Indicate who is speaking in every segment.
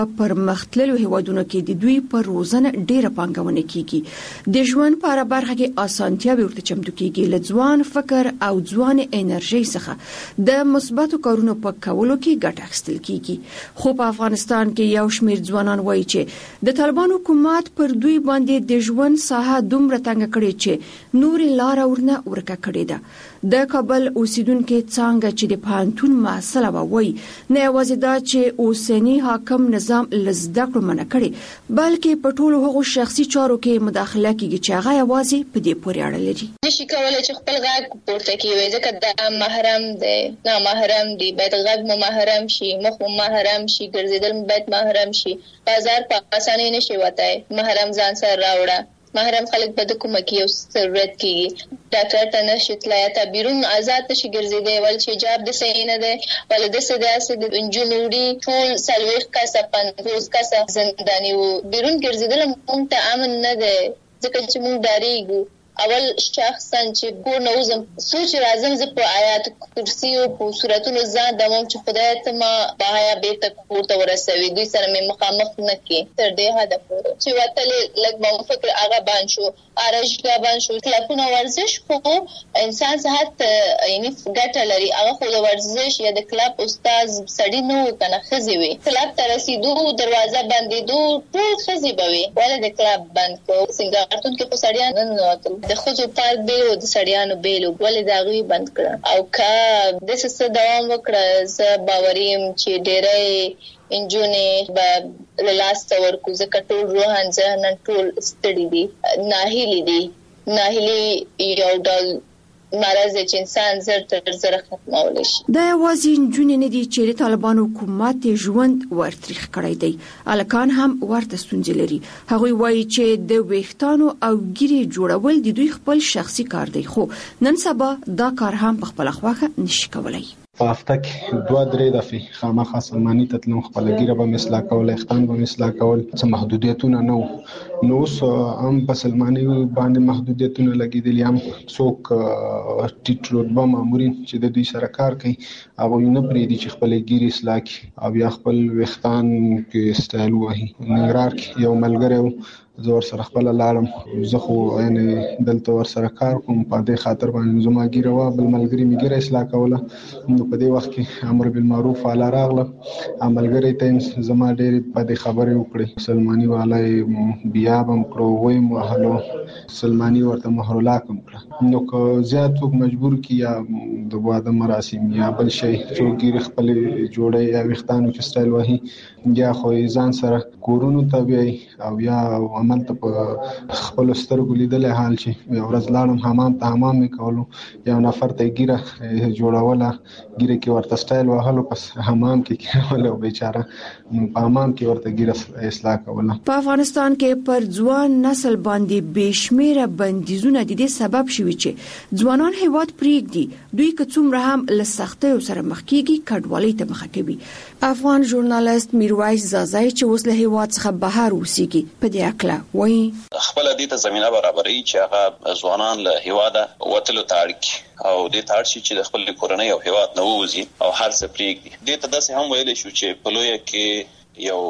Speaker 1: پرمختللو هیوادونو کې د دوی پر روزنه ډیره پانګونه کیږي د ژوند په اړه برخه کې اسانتیاوې ورته چمتو کیږي له ځوان فکر او ځوان انرژي څخه د مثبتو کارونو په کولو کې ګټه اخیستل کیږي خو په افغانستان کې یو شمېر ځوانان وایي چې د طالبان حکومت پر دوی باندې د ژوند ساحه دومره تنګ کړې چې نور لار ورنه ورکه کړې ده د کابل اوسیدونکو څنګه چې د پانتون مسله وایي نه یوازې دا چې اوسنی حاکم نظام لزده کړو منع کړي بلکې په ټولو هغو شخصي چارو کې مداخله کوي چې هغه یوازې په دې پورې اړه لري
Speaker 2: نشي کولای چې خپل غږ پورته کړي ځکه دا محرم دی نه محرم دی باید غږ مو محرم شي مخ مو محرم شي ګرځیدل باید محرم شي بازار په اسانۍ نشي وتای محرم ځان سره راوړه محرم خلک په کومه کې یو ضرورت کیږي ډاکټر ته نشي تلای ته بیرون آزاد شي ګرځیدي ول چې جواب د صحیح نه دی ول د سداسه د انجنوري ټول سلويخ کا 50 کا زنداني وو بیرون ګرځیدل مونږ ته امن نه دی ځکه چې مونږ ډاریږو اول شخصا چې کو نوزم سوچ راځم ز په آیات کرسی او په سوراتونو ځان د مونږ چې خدای ته ما بهایا بیت کوته ورسوي دوی سره مې مخامخ نه کی تر دې هدف چې وتل لګ مو فکر هغه باندې شو ارشګا باندې شو کلپونه ورزش خو انسان صحت یعنی ګټه لري هغه خو د ورزش یا د کلب استاد سړی نو کنه خزي وي کلب تر رسیدو دروازه باندې دو ټول خزي بوي ولې د کلب باندې کو سنگارتون کې خو سړیان نه د خوځو پارک بیل او د سړیانو بیل ولې دا غوي بند کړ او کا د څه دوام وکړه ز باوریم چې ډېرې انجونې به لاست ورکو ځکه ټول روحان ځهنن ټول ستړي دي ناهیلي یو ډول مرض چې انسان زر تر زر ختمول شي
Speaker 1: دا یوازې جنونې نه دي چې طالبان حکومت ژوند ورتریخ کړی دی الکان هم ورته ستونزې لري هغوی وایي چې د ویښتانو او ګیري جوړول د دوی خپل شخصي کار دی خو نن سبا دا کار هم په خپل خوخه نشي کولای
Speaker 3: په هفته کې 2-3 دفعې خامخا سلماني ته تلم خپل ګیره به مثلا کول اختان به مثلا کول څه محدودیتونه نو اوس هم په سلماني باندې محدودیتونه لګیدلي هم څوک ټیټ رتبه مامورین چې د دوی سره کار کوي هغه نه پریدي چې خپل ګیره اصلاح کړي او یا خپل وختان کې سټایل وایي ننګرهار کې یو ملګری زور سره خپل لاړم زه خو یعنی دلته ور سره کار کوم په دې خاطر باندې زما ګیره وا بل ملګری میګره اصلاح کوله نو په دې وخت کې امر بالمعروف علی راغله عملګری ته زما ډېر په دې خبرې وکړي سلماني والای بیا بم کړو وای محلو سلماني ورته مهرلا کوم کړه نو که زیات څوک مجبور کی یا د واده مراسم یا بل شي چې ګیره خپل جوړي یا وختانو کې سټایل وهي یا خو ځان سره کورونو تابعي او یا عمل ته په خپل سترګو لیدل حال شي یو ورځ لاړم حمام می کولو یو نفر ته ګیره جوړوله ګیره کې ورته سټایل وهلو پس حمام کې کېوله بیچاره په حمام کې ورته ګیره اصلاح کوله
Speaker 1: په افغانستان کې پر ځوان نسل باندې بشمیره بندیزونه د دې سبب شوي چې ځوانان هیواد پریږدي دوی که څومره هم له سختیو سره مخ کیږي کډوالۍ ته مخه کوي افغان ژورنالیست میرویس زازای چې اوس له هیواد څخه بهر اوسېږي په دې اکله وایي
Speaker 4: خپل دې ته زمينه برابرۍ چې هغه ځوانان له هیواده وتلو تاریخ او دې تارشي چې د خپل کورنۍ او هیواد نه ووزي او هر څه پریږدي دې ته داسې هم ویل شو چې په لویه کې یو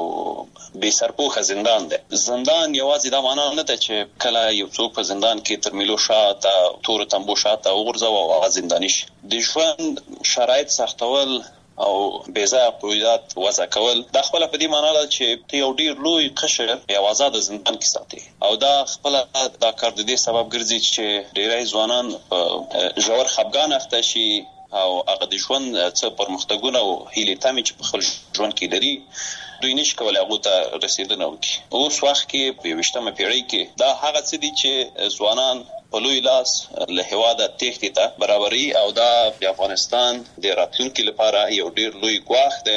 Speaker 4: بې سرپوخه زندان دی زندان یوازې دا معنا نه ده چې کله یو څوک په زندان کې تر میلو شاته تور تنبو شاته وغورځو او هغه زنداني شي د ژوند شرایط سختول او بیزا قیودات وضع کول دا خپل په دې معنی ده چې یو ډیر لوی قشر یو آزاد زندان کې ساتي او دا خپل دا کار د دې سبب ګرځي چې ډیری ځوانان په ژور خپګان اخته شي او هغه د ژوند څه پرمختګونه او هیلې تامې چې په خپل ژوند کې لري دوی نشي کولای هغه ته رسیدنه وکړي اوس وخت کې په 20مه پیړۍ کې دا هغه څه دي چې ځوانان په لوی لاس له هواده تېښتې ته برابري او دا د افغانستان د راتلونکي لپاره یو ډیر لوی ګواښ دی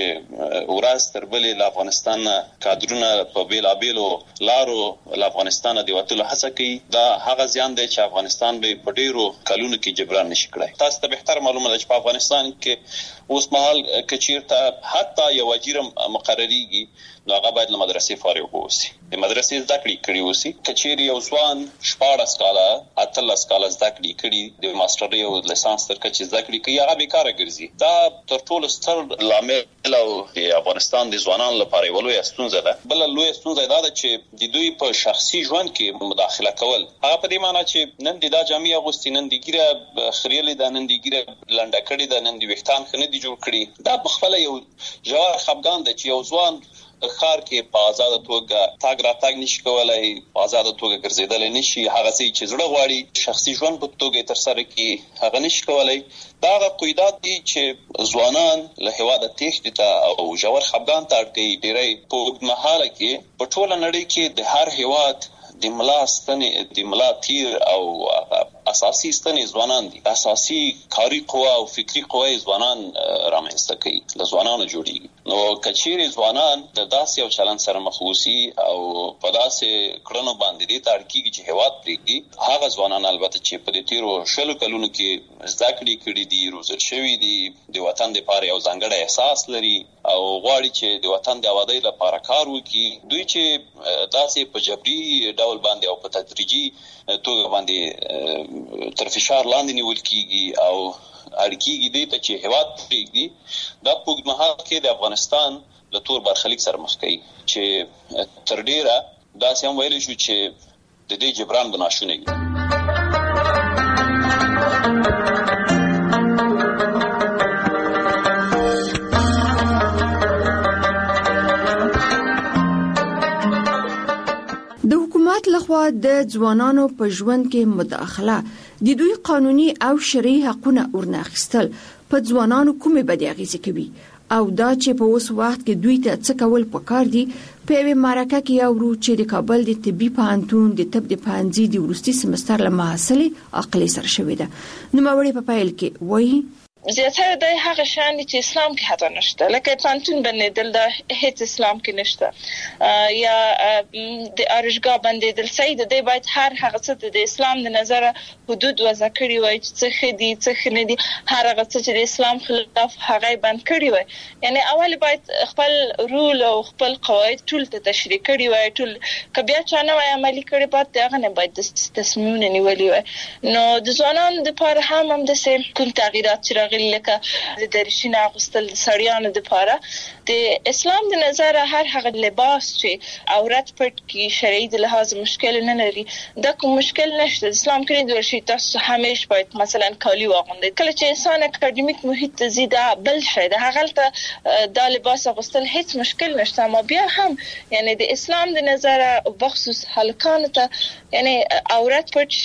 Speaker 4: چې ورځ تر بلې له افغانستان کادرونه په بیلابیلو لارو له افغانستان د وتلو هڅه کوي دا هغه زیان دی چې افغانستان به په ډیرو کلونو کې جبران نشي کړی تاسو ته بهتر معلومه ده چې په افغانستان کې اوس مهال کچیرته حتی یو وزیر مقرریږي نو هغه باید له مدرسې فارغ اوسي د مدرسې زده کړې کړې اوسي کچیر یو ځوان 14 کاله اتلس کال زده کړې کړي د ماستري او لیسانس تر کچې زده کړې کوي هغه بیکاره ګرځي. دا تر ټولو ستر لامل او د افغانستان د ځوانانو لپاره یو لوی ستونزه ده. بل لوی ستونزه دا ده چې د دوی په شخصي ژوند کې مداخله کول. هغه په دې معنی چې نن د جامعې اغوستي، نن د ګیره خریلې ده، نن د ګیره لنډه کړې ده، نن د وختان خنه دي جوړ کړي. دا بخفله یو جوار خفګان ده چې یو ځوان خار کې په آزاد توګه تاګ را تاګ نشي کولای، په آزاد توګه ګرځیدل نشي، هغه څه چې زړه غواړي شخصي ژوند په توګه تر سره کې هغه نشي کولای. دا قیدات دي چې ځوانان له هواده تېښتې ته او ژور خفګان ته اړ کوي. ډېری په اوږدمهاله کې په ټوله نړۍ کې د هر هیواد د ملا ستنې، د ملا تیر او اساسي ستنې ځوانان دي. اساسي کاري قوه او فکری قوه ځوانان رامنځته کوي، له ځوانانو جوړیږي. نو کچېرې ځوانان د داسې یو چلند سره مخوسي او په داسې کړنو باندې دې ته اړ کېږي چې هیواد پرېږدي، هغه ځوانان البته چې په دې تیرو 20 کلونو کې زده کړې کړي دي، روزل شوي دي، د وطن دپاره یو ځانګړی احساس لري او غواړي چې د وطن د آبادۍ لپاره کار وکړي. دوی چې داسې په جبري ډول باندې او په تدریجي توګه باندې تر فشار لاندې نیول کېږي او اړکیږي دې ته چې هیواد پرېږدي، دا په اوږدمهال کې د افغانستان له تور برخلیک سره مخ کوي چې تر ډیره داسې هم ویلی شو چې د دې جبران به ناشونی وي.
Speaker 1: د حکومت لخوا د ځوانانو په ژوند کې مداخله، د دوی قانوني او شرعي حقونه ورناخیستل په ځوانانو کومې بدې اغیزې کوي او دا چې په اوس وخت کې دوی ته څه کول پکار دي. په یوه مرکه کې اورو چې د کابل د طبي پوهنتون د طب د پوهنځي د وروستي سمستر له محصلې عقلي سره شوې ده. نوموړې په پیل کې وایي
Speaker 5: زیاتره د هغه شان چې اسلام کې حتی نشته، لکه پانتون بندیدل دا هیڅ اسلام کې نشته، یا د ارشګاه بندیدل صحیح ده. باید هر هغه څه د اسلام د نظر حدود وضع کړي وای چې څه خدي څه نه دي، هر هغه څه چې د اسلام خلاف هغه بند کړي وای. یعنی اول باید خپل رول او خپل قواعد ټول ته تشریح کړي وای، ټول کبیا چا نه وای عملي کړي، بعد هغه نه باید تصمیمونه نیولي وای. نو د ځوانانو لپاره هم د کوم تغیرات چې لکه د درشینه غوستل سړیانو د لپاره د اسلام د نظر هر هغه لباس چې عورت پټ کی شرعي د لحاظ مشکل نه لري، دا کوم مشکل نشته. اسلام کې د ورشي تاسو همیشه باید مثلا کالی واغوندئ. کله چې انسان اکاډمیک محیط ته زیاده بل شي د هغه ته دا لباس غوستل هیڅ مشکل نشته. ما بیا هم یعنی د اسلام د نظر بخصوص هلکانو ته یعنی عورت پټ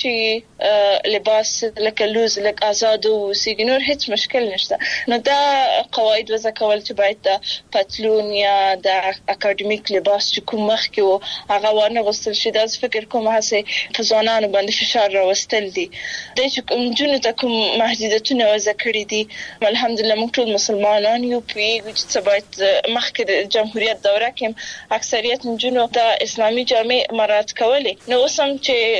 Speaker 5: شي لباس لکه لوز لکه آزاد او سیګنور هیڅ مشکل نشته. نو دا قواعد وضع کول چې باید د پتلون یا د اکاډمیک لباس چې کوم مخ کې هغه ونه غوستل شي، دا فکر کوم هڅه په ځوانانو باندې فشار راوستل دي. د چې جنونو ته کوم محدودیتونه وضع کړی دي، الحمدلله موږ ټول مسلمانان یو پیږو چې باید مخکې د جمهوریت دوره کې اکثریت جنونو د اسلامي جامع مراعات کولې. نو اوس هم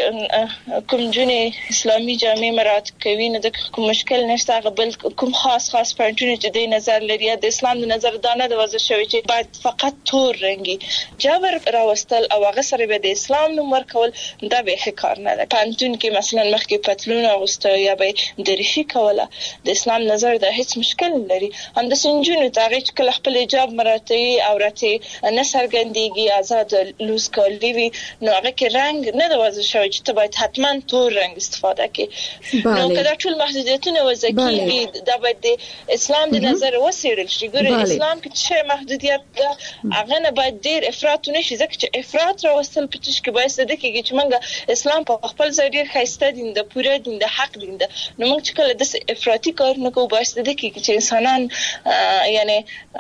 Speaker 5: چې کوم جنې اسلامي جامع مراعات کوي نو د کوم مشکل نشته. هغه بل کوم خاص پوینټونه چې د نظر لري د اسلام د نظر دا نه د وضع شوی چې باید فقط تور رنګي جبر راوستل او هغه سره به د اسلام نوم ورکول، دا به کار نه ده. پانتون کې مثلا مخکې پتلون اغوسته یا به دریشي کوله، د اسلام نظر دا هیڅ مشکل نه لري. هم د سنجونو ته هغه کله خپل حجاب مراتي عورت نه سرګندېږي، آزاد لوز کولی وي، نو هغه کې رنگ نه د وضع شوی چې ته باید حتما تور رنگ استفاده کړې. نو کله ټول محدودیتونه وضع کیږي دا باید د اسلام د نظر وسیړل شي. ګوره اسلام کې چې محدودیت ده هغه نه باید ډیر افراط نشي، ځکه چې افراط راوستل پټش کې باید د کېږي چې موږ اسلام په خپل ځای ډیر ښایسته دین د پوره دین د حق دین ده. نو موږ چې کله د افراطي کار نه کوو باید د کېږي چې انسانان یعنی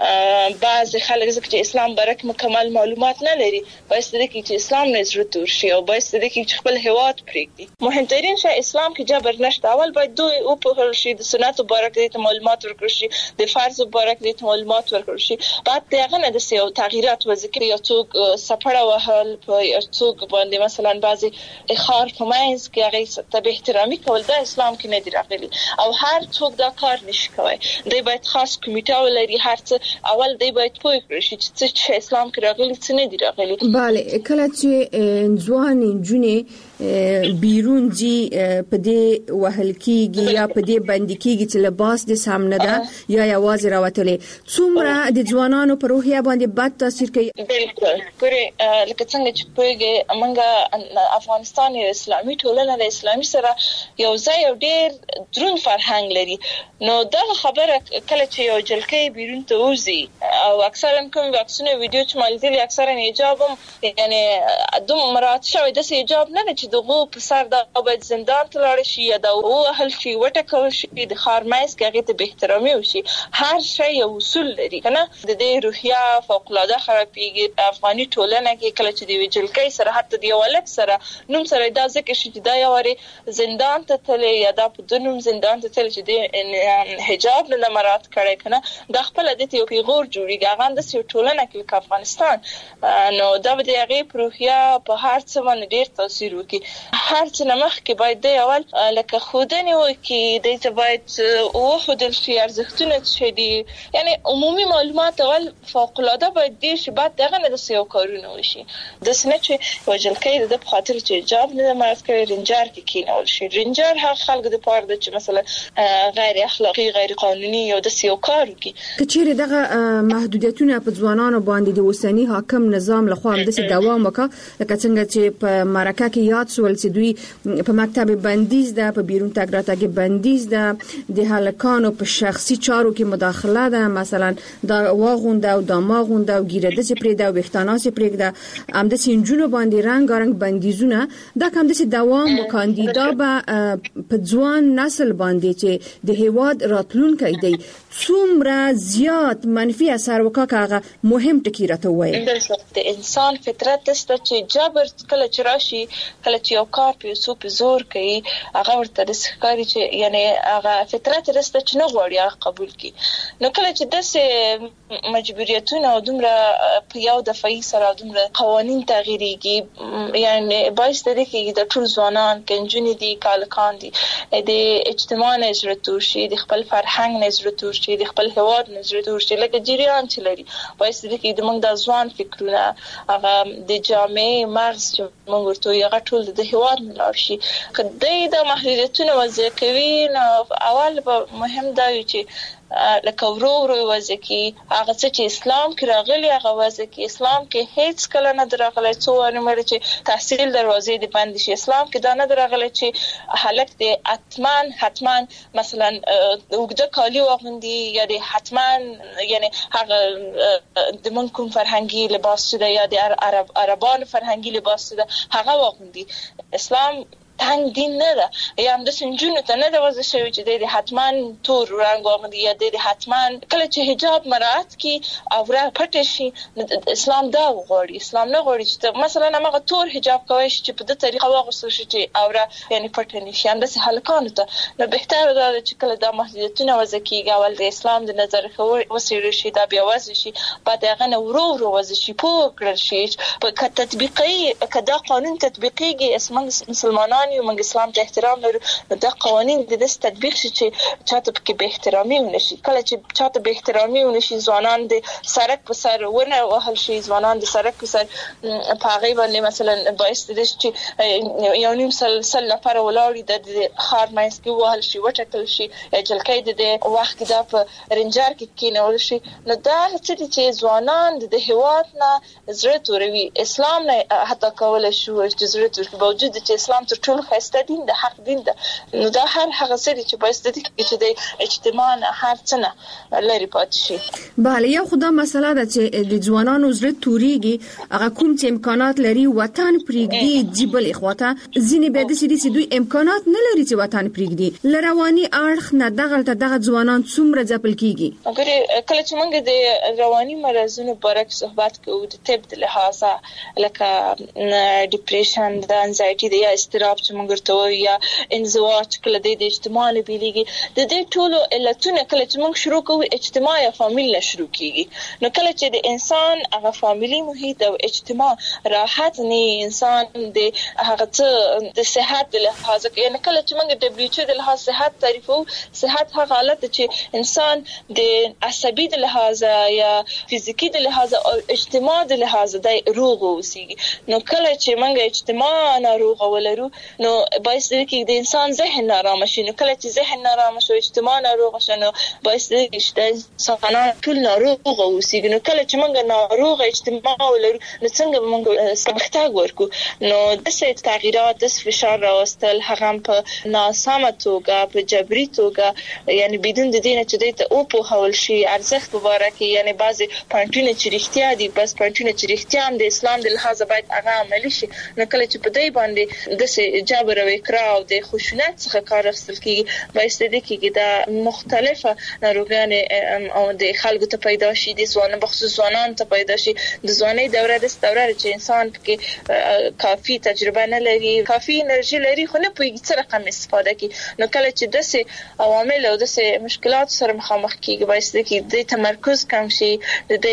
Speaker 5: بعض خلک ځکه چې اسلام برک مکمل معلومات نه لري باید د کېږي چې اسلام نه زړه تور شي او باید د کېږي چې خپل هیواد پرېږدي. مهمترین شی اسلام کې جبر نشته. اول باید دوی او په شي د سنت مبارک دي ته معلومات ورکړي شي، د فرض مبارک دي ته معلومات ورکړي شي، بعد دغه نه د سیو تغیرات وذکر یا څوک سپړه وهل په څوک باندې مثلا بعضي اخار په مینس کې هغه ته احترامي کول د اسلام کې نه دی راغلي او هر څوک دا کار نشي کوي. دوی باید خاص کمیټه ولري، هر څه اول دوی باید پوه کړي چې اسلام کې راغلي څه نه دی راغلي.
Speaker 1: bale کله چې ځوان جنې بیرون جی په دې وهل کیږي یا په دې باندې کیږي چې لباس د سامنے ده یا یوازې راوتلې څومره د ځوانانو په روحیه باندې بد تاثیر کوي.
Speaker 5: بالکل ګوري لکه څنګه چې پوهیږي موږ افغانستان یو اسلامي ټولنه د اسلامي سره یو ځای یو ډېر درون فرهنګ لري. نو دا خبره کله چې یو جلکې بیرون ته وځي او اکثرا کوم واکسینو ویډیو چې مالتي اکثرا حجاب هم یعنی دوم مراد شوی د حجاب نه چې دغه په سر د باید زندان ته لاړ شي یا د وهل شي وټکل شي د خارمایس کې ته به احترامي وشي. هر شی یو اصول لري کنه. د دې روحیه فوق العاده خرابېږي افغاني ټولنه کې کله چې د جلکې سره حتی د ولک سره نوم سره دا ځکه چې دا یو زندان ته تللی یا دا په دنوم زندان ته تللی چې د حجاب نه مراد کړي کنه د خپل د یو پیغور جوړیږي هغه د ټولنه کې افغانستان. نو دا د هغه روحیه په هر څه باندې ډېر تاثیر وکړي. هر څه نمخ کې باید د اول لکه خودنی وکړي د ته باید او خودل شي ارزښتونه چې دي یعنی عمومي معلومات اول فوق العاده باید دي چې بعد دغه نه د سیو کارونه وشي. د سنه چې وجلکې د خاطر چې حجاب نه مراد کړي رنجر کې کینول شي. رنجر هغه خلک د پاره د چې مثلا غیر اخلاقی غیر قانوني یو د سیو کار وکړي. کچېره دغه محدودیتونه په ځوانانو باندې د اوسنی حاکم نظام لخوا هم د دوام وکړه لکه څنګه چې په مرکه کې یاد سول چې دوی په مکتب بندیز ده په بیرون تګ راتګ بندیز ده د هلکانو په شخصي چارو کې مداخله ده مثلا دا واغونده او دا ماغونده او ګیرده چې پرې دا وختانه چې پرې دا هم د سنجونو باندې رنگارنګ بندیزونه دا کوم د دوام وکاندي دا به په ځوان نسل باندې چې د هیواد راتلونکي دی څومره زیات منفي اثر وکړي. مهم ټکی راته وایي د انسان فطرت است چې جبر کله چې راشي کله چې یو کار په سوپ زور کوي هغه ورته د ښکاری چې یعنی هغه فطرت است چې نه غواړي هغه قبول کړي. نو کله چې داسې مجبوریتونه او دومره په یو دفعي سره دومره قوانين تغیریږي یعنی باعث دی چې د ټول ځوانان کنجونی دي کالکان دي د اجتماع نظر تورشي د خپل فرهنګ نظر تورشي د خپل هواد نظر تورشي لکه جریان چې لري باعث دی چې د موږ د ځوان فکرونه هغه د جامع مغز چې موږ ورته یو ټول د هواد ملار شي. کله د محدودیتونه وضع کوي نو اول به مهم دا وي چې لکه ورو وځي هغه چې اسلام کې راغلي هغه وځي کې اسلام کې هیڅ کله نه درغلي څو انمر چې تحصیل دروازې دی بند شي. اسلام کې دا نه درغلي چې هلک دی حتما مثلا وګړه کالی واغوندي یا دی حتما یعنی هغه د مونږ کوم فرهنګي لباس ده یا د عربان فرهنګي لباس ده هغه واغوندي. اسلام تنگ دین نه ده یا هم د سنجونو ته نه ده وضع شوی چې د حتما تور رنګ واغوندي یا د حتما کله چې حجاب مراعات کی او را پټ شي. اسلام دا غواړي. اسلام نه غواړي چې مثلا هغه تور حجاب کوي چې په دې طریقه واغوستل شي چې او را یعنی پټ نه شي. هم د هلکانو ته نو بهتره ده چې کله دا محدودیتونه وضع کیږي اول د اسلام د نظر وسیل شي دا بیا وضع شي بعد هغه نو ورو وضع شي پوه کړل شي په تطبیقي کدا قانون تطبیقيږي اسمن مسلمانان یو موږ اسلام ته احترام لرو دا قوانين د دې تطبیق شي چې چاته کې به احترامي ونشي. کله چې چاته به احترامي ونشي ځوانان د سرک په سر ونه وهل شي ځوانان د سرک په سر پاغي باندې مثلا باعث دي چې یو نیم سل نفر ولاړی د خار مېس کې وهل شي وټکل شي جلکې د وخت دا په رنجر کې کېنول شي. نو دا چې ځوانان د هواد نه زړه توروي اسلام نه حتی کول شو چې زړه تور باوجود چې اسلام تر ټولو خسته دین د حق دین ده. نو دا هغه څه چې باعث دي چې د اجتماع هر څه نه لري پات شي.
Speaker 1: بله یو خدا مسله ده چې د ځوانانو زړه توريږي هغه کوم چې امکانات لري وطن پرېږدي جبل اخواته ځینې به د سړي دوی امکانات نه لري چې وطن پرېږدي لرواني اړخ نه دغه ځوانان څومره ځپل کیږي.
Speaker 5: اگر کله چې موږ د رواني مرزونو بارک صحبت کوو د طب د لحاظه لکه ډیپریشن د انزایټي د یا استراب چې چې موږ ته وایو یا انزوا چې کله د اجتماع له بیلېږي د دې ټولو علتونه کله چې موږ شروع کوو اجتماع یا فامیل نه شروع کیږي نو کله چې د انسان هغه فامیلی محیط او اجتماع راحت نه انسان د هغه څه د صحت له لحاظ یعنی کله چې موږ WHO د لحاظ صحت تعریفو صحت هغه حالت چې انسان د عصبي د لحاظ یا فزیکی د لحاظ او اجتماع د لحاظ د روغ اوسېږي نو کله چې موږ اجتماع ناروغ ولرو نو باعث دی چې د انسان ذهن نارامه شي نو کله چې ذهن نارامه شي اجتماع ناروغ شي نو باعث دی چې انسانان ټول ناروغ اوسېږي نو کله چې موږ ناروغ اجتماع ولرو نو څنګه موږ سمختګ ورکو نو د څه تغیرات د فشار راوستل هغه په ناسمه توګه په جبري توګه یعنی بدون د دینه چې د او په حول شي ارزښت مبارکي یعنی بعضي پانټونه چې رښتیا دي بس پانټونه چې رښتیا هم د اسلام د لحاظ باید هغه عملي شي نو کله چې په دې باندې د جبر او اکراه او د خشونت څخه کار اخیستل کیږي باعث دي چې د مختلفه ناروغیان او د خلکو ته پیدا شي د ځوانانو بخصوص ځوانان ته پیدا شي د ځواني دوره چې انسان کې کافي تجربه نه لري کافي انرژي لري خو نه پوهیږي څه رقم استفاده کوي نو کله چې داسې عوامل او داسې مشکلات سره مخامخ کیږي باعث دي چې د تمرکز کم شي د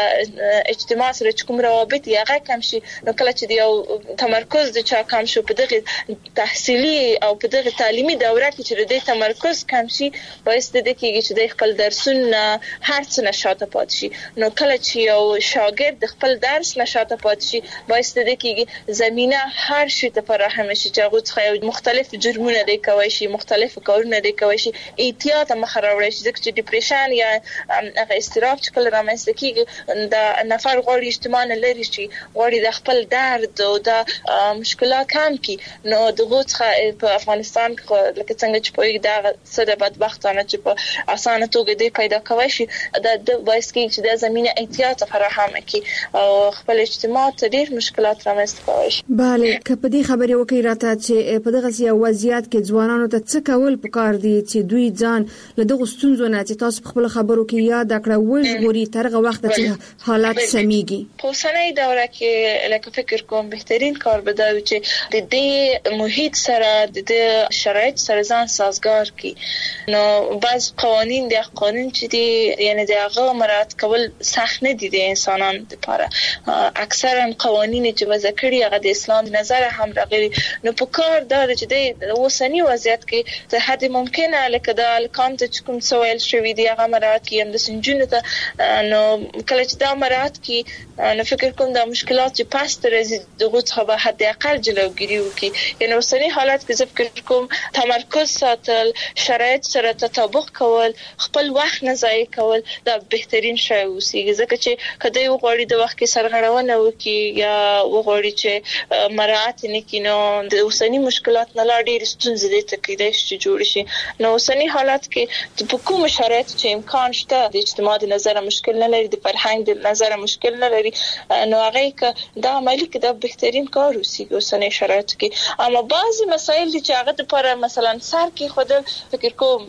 Speaker 5: هغه اجتماع سره کوم روابط هغه کم شي نو کله چې یو تمرکز د چا کم شو په دغه تحصیلي او په دغه تعلیمي دوره کې چې د تمرکز کم شي باعث دي چې د خپل درسونه هر څه نشاته پات شي نو کله چې یو شاګرد د خپل درس نشاته پات شي باعث دي چې زمينه هر شي ته فراهم شي چې هغه څخه مختلف جرمونه دي کوي شي مختلف کارونه دي کوي شي احتیاط مخراوړي شي چې ډیپریشن یا هغه استراب چې کله رامنځته کیږي د نفر غوړي اجتماع نه لري شي غوړي د خپل درد او د مشکلات کم کی نو دغه څخه په افغانستان کې لکه څنګه چې په دا سره بدبختانه چې په اسانه توګه دی پیدا کوي شي د باعث کیږي چې د زمينه احتیاط فراهم کی او خپل اجتماع ته ډیر مشکلات رامنځته کوي شي
Speaker 1: bale که په دې خبرې وکړي راته چې په دغه سیاسي وضعیت کې ځوانانو ته څه کول پکار دي چې دوی ځان له دغه ستونزو نه چې تاسو خپل خبرو کې یاد کړو وژغوري ترغه وخت چې حالات سميږي
Speaker 5: په اوسنۍ دوره کې لکه فکر کوم بهترین کار به دا وي چې د دې محیط سره د شرایط سره ځان سازگار کی نو بعض قوانین د قانون چې دي یعنی د هغه مراعات کول سخت نه دي د انسانانو لپاره اکثرا قوانین چې وضع کړي هغه د اسلام نظر هم راغلي نو په کار دا چې د اوسنی وضعیت کې ته حد ممکنه لکه د الکام ته کوم سوال شوی دی هغه مراعات کی هم د سنجونه ته نو کله چې دا مراعات کی نو فکر کوم د مشکلات چې پاس تر دغه څخه به حد اقل جلوګیری وکي یعنی اوسنی حالت کې فکر کوم تمرکز ساتل شرایط سره تطابق کول خپل وخت نه ضایع کول دا بهترین شی اوسېږي ځکه چې کله یو غوړي د وخت کې سرغړونه وکي یا وغوړي چې مراعات نه کینو د اوسنی مشکلات نه لا ډېر ستونزې دي ته کېدای شي جوړ شي نو اوسنی حالت کې په کوم شرایط چې امکان شته د اجتماع د نظر مشکل نه لري د فرهنګ د نظر مشکل نه لري نو هغه کې دا عملی کې دا بهترین کار اوسېږي اوسنی شرایط کې اما بعضی مسایل چې هغه لپاره مثلا سر کې خود فکر کوم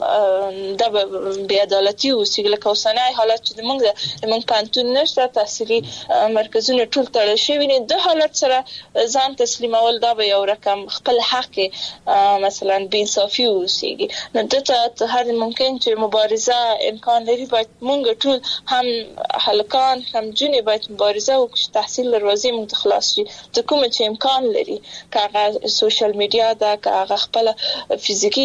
Speaker 5: دا بې عدالتي اوسېږي لکه اوسنی حالت چې موږ پانتون نشته تحصیلي مرکزونه ټول تړل شوي نه د حالت سره ځان تسلیمول دا به یو رقم خپل حق مثلا بې انصافي اوسېږي نو دته هر ممکن چې مبارزه امکان لري باید موږ ټول هم هلکان هم جنې باید مبارزه وکړو تحصیل دروازې موږ خلاص شي ته کوم چې امکان لري که هغه سوشل میډیا ده که هغه خپل فزیکی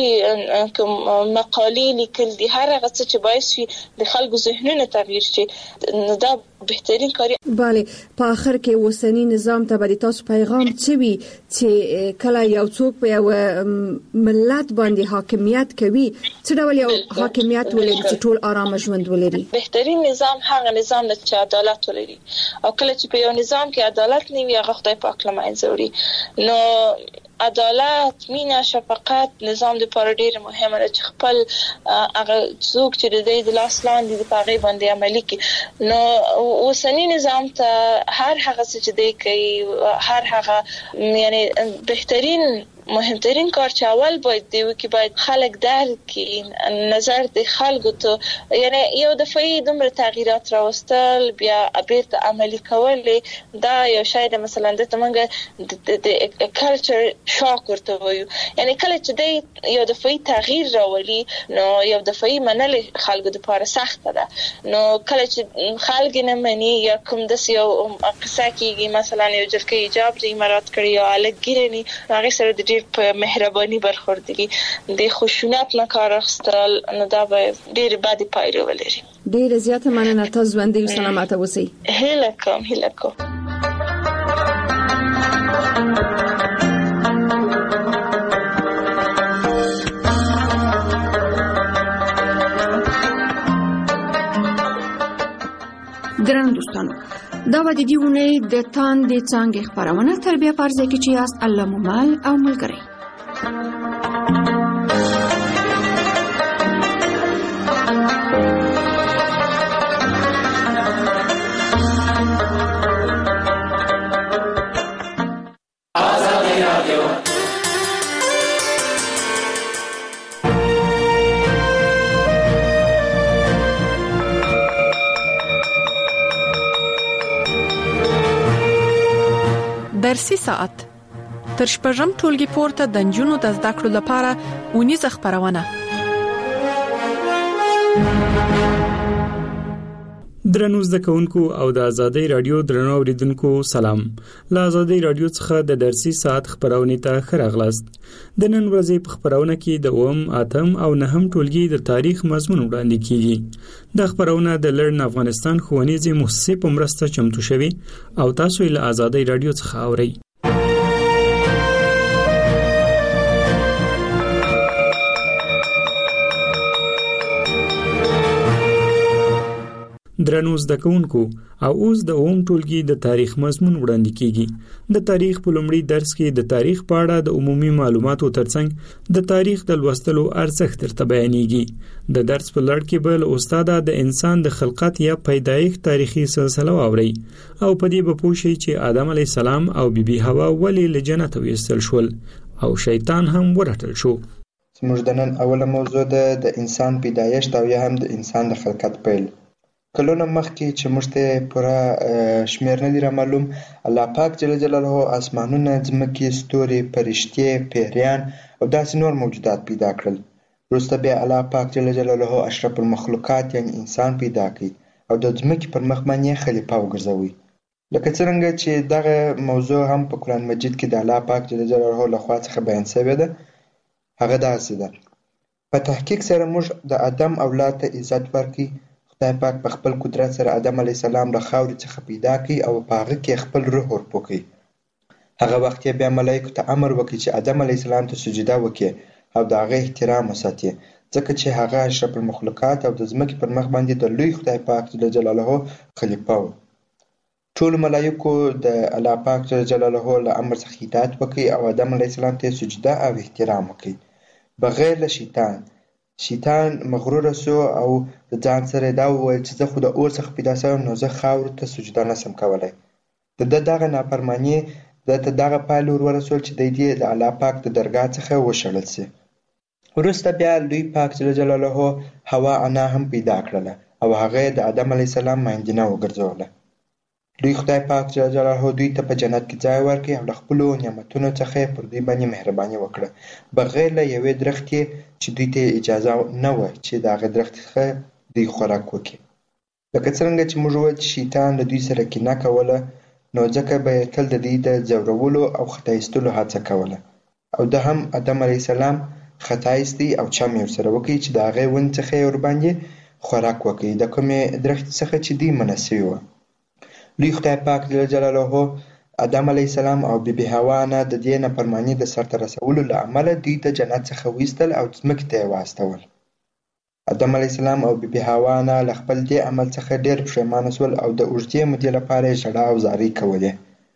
Speaker 5: مقالې لیکل دي هر هغه څه چې باعث شي د خلکو ذهنونه تغییر شي نو دا بهترین کاری
Speaker 1: bale په اخر کې وسنی نظام ته به تاسو پیغام څه وي چې کله یو څوک په یو ملت باندې حاکمیت کوي څه ډول یو حاکمیت ولري چې ټول آرام ژوند ولري
Speaker 5: بهترین نظام هغه نظام چې عدالت ولري او کله چې په یو نظام کې عدالت نه وي هغه خدای پاک لمنځه وړي نو عدالت مینا شفقت نظام د پر ډیر مهمه ده چې خپل هغه څوک چې د لاس لاندې د پاغي باندې عملي کوي نو اوسنی نظام ته هر هغه څه چې دی کوي هر هغه یعنی بهترین مهمترین کار چې اول باید دی وکي باید خلک درک کړي نظر د خلکو ته یعنی یو دفعه دومره تغییرات راوستل بیا بیرته عملی کول دا یو شی د مثلا د تمنګ د کلچر شاک ورته وایو یعنی کله چې دی یو دفعه تغییر راولي نو یو دفعه منل خلکو د لپاره سخت ده نو کله چې خلک نه مني یا کوم د یو قصه کېږي مثلا یو جلکه ایجاب د امارات کړی یا الګیرنی هغه سره د ډیر په مهرباني برخوردګي د خشونت نه کار اخستل نو دا به ډیر بد پایله ولري.
Speaker 1: ډیر زیاته مننه تاسو ژوندۍ او سلامت اوسئ.
Speaker 5: هیله کوم.
Speaker 1: درنو دوستانو دا و د دې ونې د تاندې څانګې خپرونه تر بیا پرځای کې چې یاست الله مو مل او ملګری.
Speaker 6: درسي ساعت تر شپږم ټولګي پورته د نجونو د زده کړو لپاره ونیزه خپرونه.
Speaker 7: درنو زده کوونکو او د آزادۍ رادیو درنو اوریدونکو سلام. له آزادۍ رادیو څخه د درسي ساعت خپرونې ته ښه راغلاست. د نن ورځې په خپرونه کې د 8 او 9 ټولګي د تاریخ مضمون وړاندې کیږي. د خپرونه د لړن افغانستان ښوونیزې مؤسسې په مرسته چمتو شوی او تاسو یې له آزادۍ رادیو څخه اورئ. درنو زده کوونکو او اوس د ټولګي د تاریخ مضمون وړاندې کیږي. د تاریخ په لومړي درس کې د تاریخ په اړه د عمومي معلوماتو ترڅنګ د تاریخ د لوستلو ارزښت ترته بیانېږي. د درس په لړ کې به استاد د انسان د خلقت یا پیدایښت تاریخي سلسله واوري او په دې به پوه شي چې آدم علی السلام او بیبي حوا ولې له جنت ویستل شول او شیطان هم ورټل شو.
Speaker 8: زموږ د نن اوله موضوع د انسان پیدایښت او یا هم د انسان د خلقت پیل. کلونه مخکې چې موږ ته پوره شمیر نه دی را معلوم، الله پاک جل جلاله اسمانونه، ځمکې، ستوري، فرشتې، پیریان او داسې نور موجودات پیدا کړل. وروسته بیا الله پاک جل جلاله اشرف المخلوقات یعنی انسان پیدا کړ او د ځمکې پر مخ باندې خلیفه وګرځوي. لکه څنګه چې دغه موضوع هم په قرآن مجید کې د الله پاک جل جلاله لخوا څخه بیان شوې ده. هغه داسې ده: په تحقیق سره موږ د آدم اولاد ته عزت ورکړي. خدای پاک په خپل قدرت سره آدم علیه السلام له خاورې څخه پیدا کړي او په هغه کې خپل روح ورپو کړي. هغه وخت یې بیا ملایکو ته امر وکړي چې آدم علیه السلام ته سجده وکړي او د هغه احترام وساتي، ځکه چې هغه اشرف المخلوقات او د ځمکې پر مخ باندې د لوی خدای پاک جل جلاله خلیفه و. ټولو ملایکو د الله پاک جل جلاله له امر څخه اطاعت وکړي او آدم علیه السلام ته سجده او احترام وکړي بغیر له شیطان مغرور شو او د ځان سره دا وویل چې زه خو د اور څخه پیدا شوم نو زه خاورو ته سجده نشم کولی. د دغه نافرماني د دغه پایله ورسول چې د الله پاک د درګاه څخه وشړل شي. وروسته بیا لوی پاک جل جلاله حوا انا هم پیدا کړله او هغه د آدم علیه السلام ماینجنه وګرځوله. لوی خدای پاک جل جلاله دوی ته په جنت کې ځای ورکړي او له خپلو نعمتونو څخه پر دوی باندې مهرباني وکړه بغیر له یوې درختې چې دوی ته اجازه نه وه چې د هغه درخت څخه دوی خوراک وکړي. لکه څرنګه چې موږ وویل چې شیطان له دوی سره کینه کوله، نو ځکه به یې تل د دوی د ځورولو او خطا ایستلو هڅه کوله او ده هم آدم علیه السلام خطا ایستی او چم یې ورسره وکړي چې د هغې ونې څخه یې ورباندې خوراک وکړي د کومې درختې څخه چې دوی منع سوي وه. لوی خدای پاک جل جلاله آدم علیه السلام او بیبي حوا نه د دې نافرماني د سرته رسولو له امله دوی د جنت څخه وایستل او ځمکې ته یې واستول. آدم علیه السلام او بیبي حوا نه له خپل دې عمل څخه ډېر پښیمانه شول او د اوږدې مودې لپاره یې ژړا او زارۍ کولې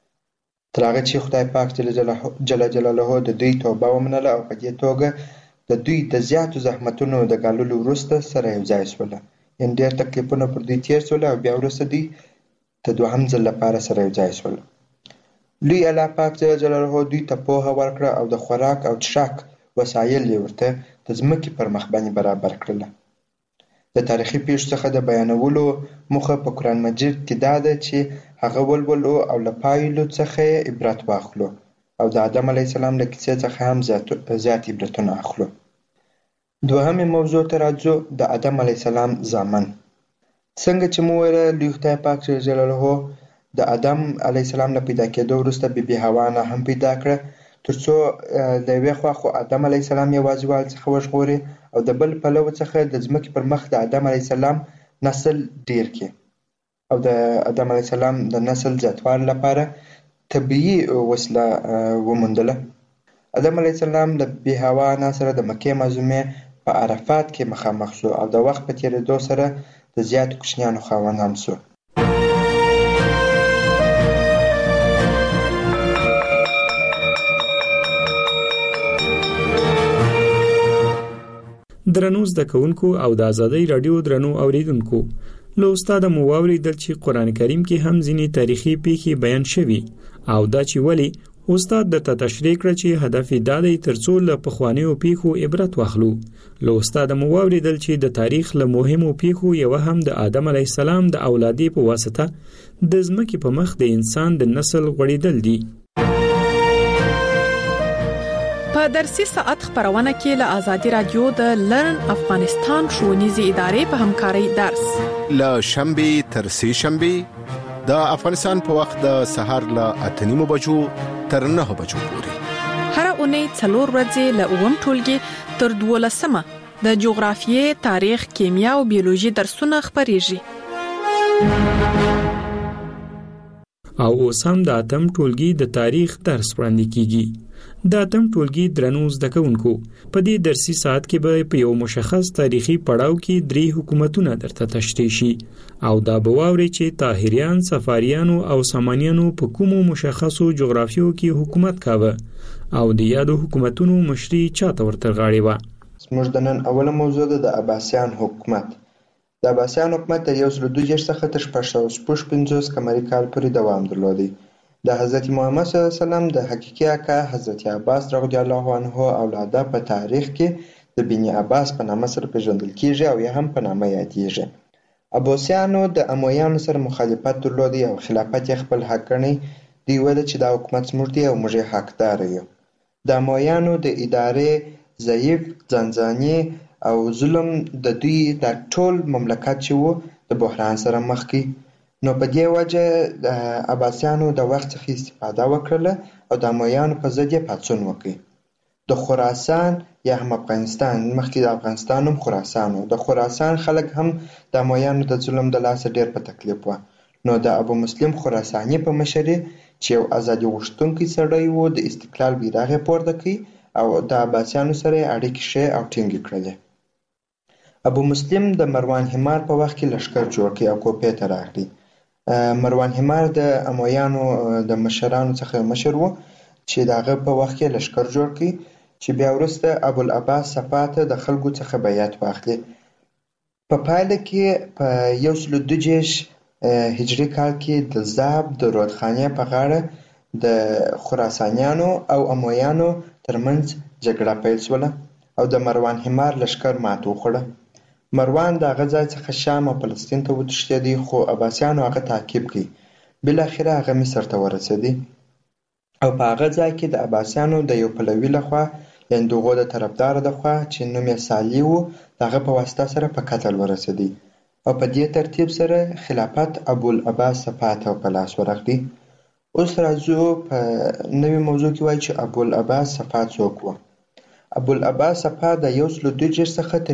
Speaker 8: تر هغه چې خدای پاک جل جلاله د دوی توبه ومنله او په دې توګه د دوی د زیاتو زحمتونو د ګاللو وروسته سره یو ځای شوله. یعنې ډېر تکلیفونه پر دوی تېر شول او بیا وروسته دوی د دوهم ځل لپاره سره یو ځای شول. لوی الله پاک جل جلاله دوی ته پوهه ورکړه او د خوراک او څښاک وسایل یې ورته د ځمکې پر مخ باندې برابر کړل. د تاریخي پیښو څخه د بیانولو موخه په قرآن مجید کې دا ده چې هغه ولولو او له پایلو څخه یې عبرت واخلو او د آدم علیه السلام له کیسې څخه هم زیات عبرتونه اخلو. دوهمې موضوع ته راځو، د آدم علیه السلام زامن. څنګه چې مو ویله لوی خدای پاک جل جلاله د آدم علیه السلام له پیدا کېدو وروسته بیبي حوا نه هم پیدا کړه، تر څو د یوې خوا خو آدم علیه السلام یوازیوالي څخه وژغوري او د بل پلوه څخه د ځمکې پر مخ د آدم علیه السلام نسل ډیر کړي او د آدم علیه السلام د نسل زیاتوالي لپاره طبیعي وسیله وموندله. آدم علیه السلام له بیبي حوا نه سره د مکې معظمې په عرفات کې مخامخ شو او د وخت په تېرېدو سره د زیاتو کوچنیانو خاوند هم شو.
Speaker 7: درنو زده کوونکو او د ازادۍ رادیو درنو اوریدونکو، له استاده مو واوریدل چې قرآن کریم کې هم ځینې تاریخي پیښې بیان شوي او دا چې ولی استاد درته تشریح کړ چې هدف یې دا دی ترڅو له پخوانیو پیښو عبرت واخلو. له استاده مو واوریدل چې د تاریخ له مهمو پیښو یوه هم د آدم علیه السلام د اولادې په واسطه د ځمکې په مخ د انسان د نسل غوړېدل دي.
Speaker 6: په درسي ساعت خبرونه کې له ازادي رادیو د لرن افغانستان ښوونیزې ادارې په همکارۍ درس
Speaker 9: له شنبه تر سه شنبه د افغانستان په وخت د سهار له 8:30 بجو تر 9 بجو پورې.
Speaker 6: هر اونۍ 4 ورځې له 9 ټولګي تر 12 د جغرافیې، تاریخ، کیمیا او بیولوژي درسونه خبريږي.
Speaker 7: او اوس هم د اتم ټولګي د تاریخ درس وړاندې کیږي. د اتم ټولګي درنو زده کوونکو، په دې درسي ساعت کې به په یو مشخص تاریخي پړاو کې 3 حکومتونه درته تشریح شي او دا به واوري چې طاهریان، صفاریانو او سامانیانو په کومو مشخصو جغرافیو کې حکومت کاوه او د یادو حکومتونو مشري چاته ورته غاړي و.
Speaker 8: زموږ د نن اوله موضوع ده د عباسیان حکومت. د عباسیان حکومت د 1262 څخه تر 650 قمري کال پورې دوام درلودی. د حضرت محمد صلی الله علیه وسلم د حقیقي آقا حضرت عباس رضی الله عنه اولاده په تاریخ کې د بن عباس په نامه سره پیژندل کیږي او یا هم په نامه یادېږي. عباسیانو د امویانو سره مخالفت درلودی او خلافت یې خپل حق ګڼي. دوی ویل چې دا حکومت زموږ دی او موږ یې حقدار یو. د امویانو د ادارې ضعیف، ځانځاني او ظلم د دوی د ټول مملکت چې وو د بحران سره مخ کی. نو په دې وجه د عباسیانو د وخت څخه استفاده وکړله او د امویانو په ضد یې پاڅون وکړ. د خراسان یا هم افغانستان، مخکې د افغانستان هم خراسان و، د خراسان خلک هم د امویانو د ظلم د لاسه ډېر په تکلیف و. نو د ابو مسلم خراساني په مشرۍ چې یو ازادي غوښتونکی سړی و، د استقلال بیرغ یې پورته کړ او د عباسیانو سره یې اړیکې ښې او ټینګې کړلې. ابو مسلم د مروان حمار په وخت کې لښکر جوړ کړ او کوفې ته راغلی. مروان حمار د امویانو د مشرانو څخه مشر و چې د هغه په وخت کې لښکر جوړ کړ چې بیا وروسته ابوالعباس صفا ته د خلکو څخه بیعت واخلي. په پایله کې په 1220 هجري کال کې د زاب د رودخانې په غاړه د خراسانیانو او امویانو ترمنځ جګړه پیل شوله او د مروان حمار لښکر ماته وخوړه. مروان د هغه ځای څخه شام او فلسطین ته وتښتېدی، خو عباسیانو هغه تعقیب کړ. بالاخره هغه مصر ته ورسېدی او په هغه ځای کې د عباسیانو د یو پلوي لخوا، یعنې دغو د طرفداره لخوا چې نوم یې صالح و، د هغه په واسطه سره په قتل ورسېدی او په دې ترتیب سره خلافت ابوالعباس صفا ته په لاس ورغلی. اوس راځو په نوې موضوع کې وایي چې ابوالعباس صفا څوک و. ابوالعباس صفا د 1220 څخه تر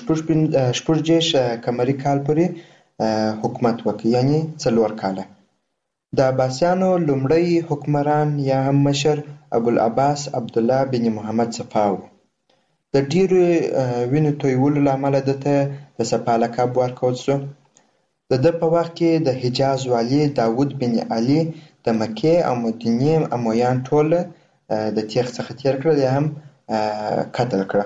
Speaker 8: 1240 قمري کال پورې حکومت وکړ، یعنې 4 کاله. د عباسیانو لومړی حکمران یا هم مشر ابوالعباس عبدالله بن محمد صفا و. د ډیرو وینو تویولو له امله دته د صفا لقب ورکړل شو. د ده په وخت کې د حجاز والي داود بن علي د مکې او مدینې امویان ټول د تیغ څخه تیر کړل یا هم قتل کړه.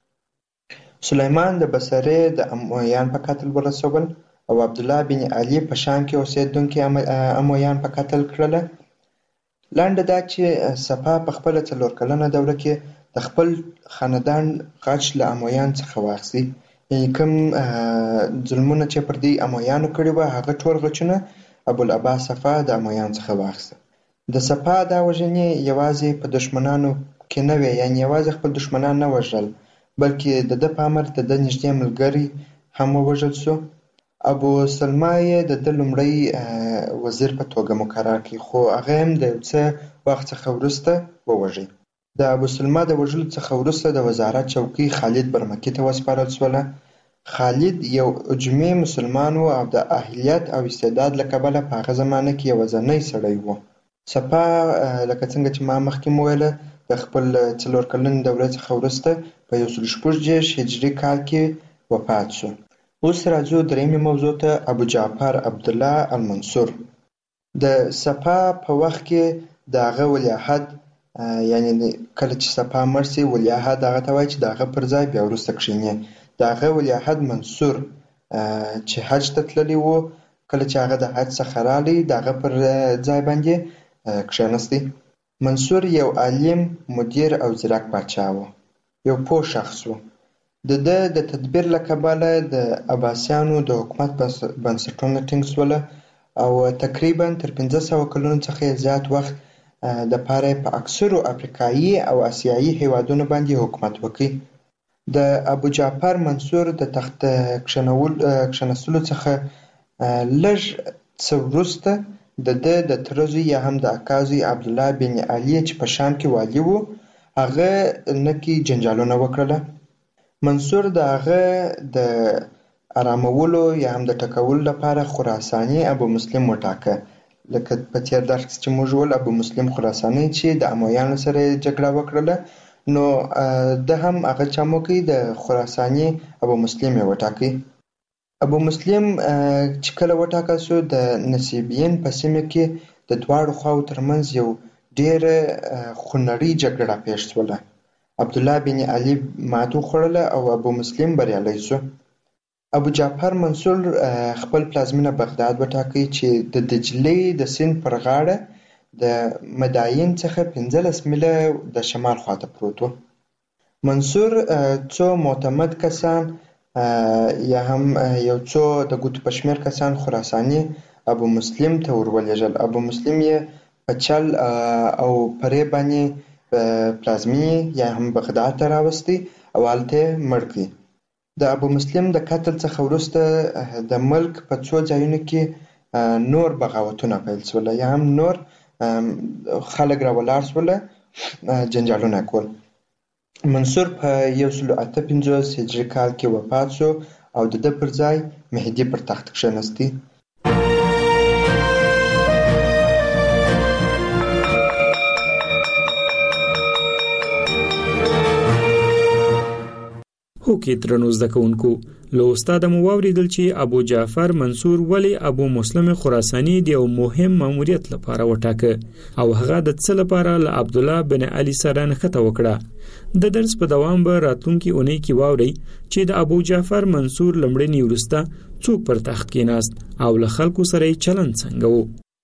Speaker 8: سلیمان د بصرې د امویان په قتل ورسول او عبدالله بن علي په شام کې اوسېدونکي امویان په قتل کړله. لنډه دا چې صفا په خپله 4 کلنه دوره کې د خپل خاندان غچ له امویان څخه واخیستي. یعنې کوم ظلمونه چې پر دې امویانو کړي وه هغه ټول غچونه ابوالعباس صفا د امویانو څخه واخیسته. د صفا دا وژنې یوازې په دښمنانو کې نه وې، یعنې یوازې خپل دښمنان نه وژل، بلکې د ده په امر د ده نږدې ملګري هم ووژل سو. ابو سلمه یې د ده لومړی وزیر په توګه مقرر کړي، خو هغه هم د یو څه وخت څخه وروسته ووژئ. د ابو سلمه د وژلو څخه وروسته د وزارت چوکۍ خالد برمکي ته وسپارل شوله. خالد یو اجمي مسلمان و او د اهلیت او استعداد له کبله په هغه زمانه کې یوازینی سړی و. صفا لکه څنګه چې ما مخکې وویله د خپل 4 کلنې دورې څخه وروسته په 146 هجري کال کې وفات شو. اوس راځو درېیمې موضوع ته، ابو جعفر عبدالله المنصور. د صفا په وخت کې د هغه ولیعهد، یعنې کله چې صفا مړ سي ولیعهد هغه ته وایي چې د هغه پر ځای بیا وروسته کښېني. د هغه ولیعهد منصور چې حج ته تللی و، کله چې هغه د حج څخه رالی د هغه پر ځای باندې کښېنستی. منصور یو عالم، مدیر او ځیرک پاچا و، یو پوه شخص و. د ده د تدبیر له کبله د عباسیانو د حکومت بنسټونه ټینګ شوله او تقریبا تر 500 کلونو څخه زیات وخت د پاره په اکثرو افریقایي او آسیایي هیوادونو باندې حکومت وکړي. د ابو جعفر منصور د تخت کښېنستلو څخه لږ څه وروسته د ده د تره زوی یا هم د اکا زوی عبدالله بن علي چې په شام کې والي و، هغه نکي جنجالونه وکړله. منصور د هغه د آرامولو یا هم د ټکولو لپاره خراساني ابو مسلم وټاکه. لکه په تېر درس چې موږ وویل ابو مسلم خراساني چې د امویانو سره جګړه وکړله، نو ده هم هغه چم وکړي د خراساني ابو مسلم یې وټاکئ. ابو مسلم چې کله وټاکل شو د نصیبین په سیمه کې د دواړو خواو ترمنځ یو ډېره خونړۍ جګړه راپېښ شوله. عبدالله بن علي ماتې وخوړله او ابو مسلم بریالی شو. ابو جعفر منصور خپل پلازمینه بغداد وټاکئ چې د دجلې د سیند پر غاړه د مداین څخه 15 میله د شمال خواته پروت و. منصور څو معتمد کسان یا هم یو څو د ګوتو په شمېر کسان خراساني ابو مسلم ته ورولېږل. ابو مسلم یې په چل او پرې باندې پلازمینې یا هم بغداد ته راوستی او هلته یې مړ کړي. د ابو مسلم د قتل څخه وروسته د ملک په څو ځایونو کې نور بغاوتونه پیل شوله یا هم نور خلک راولاړ شوله، جنجالونه کول. منصور په 158 هجري کال کې وفات شو او د ده پر ځای مهدي پر تخت کښېنستی.
Speaker 7: هوکې درنو زده کوونکو، له استاده مو واورېدل چې ابو جعفر منصور ولې ابو مسلم خراساني د یو مهم ماموریت لپاره وټاکه او هغه د څه لپاره له عبدالله بن علي سره نښته وکړه. د درس په دوام به راتلونکي اونۍ کې واورئ چې د ابو جعفر منصور لمړني وروسته څوک پر تخت کېناست او له خلکو سره یې چلند څنګه و.